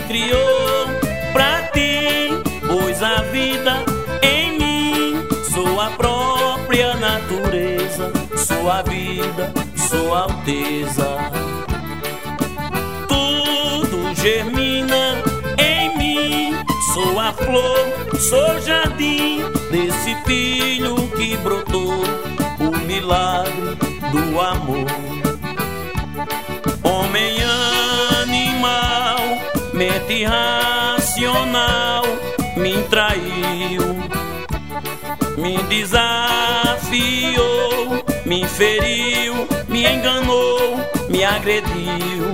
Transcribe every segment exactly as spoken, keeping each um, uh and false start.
criou pra ti, pois a vida em mim sou a própria natureza, sou a vida, sou a alteza. Tudo germina em mim, sou a flor, sou jardim desse filho que brotou, o milagre do amor. Homem animal, mente racional, me traiu, me desafiou, me feriu, me enganou, me agrediu.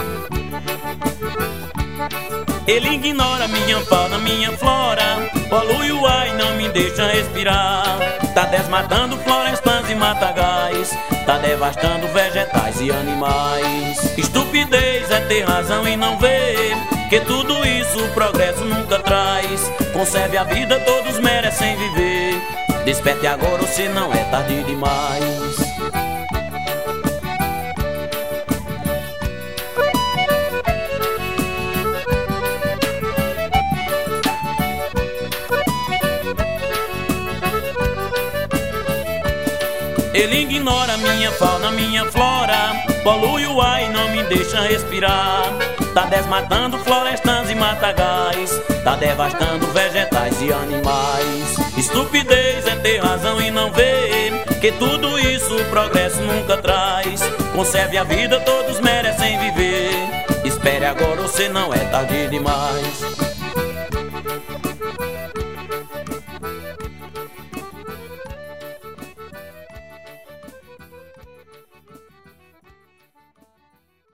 Ele ignora minha fauna, minha flora, polui o ar e não me deixa respirar. Tá desmatando florestas e matagais, tá devastando vegetais e animais. Estupidez é ter razão e não ver que tudo isso o progresso nunca traz. Conserve a vida, todos merecem viver. Desperte agora ou senão é tarde demais. Ele ignora minha fauna, minha flora, polui o ar e não me deixa respirar. Tá desmatando florestas e matagais, tá devastando vegetais e animais. Estupidez é ter razão e não ver que tudo isso o progresso nunca traz. Conserve a vida, todos merecem viver. Espere agora ou senão é tarde demais.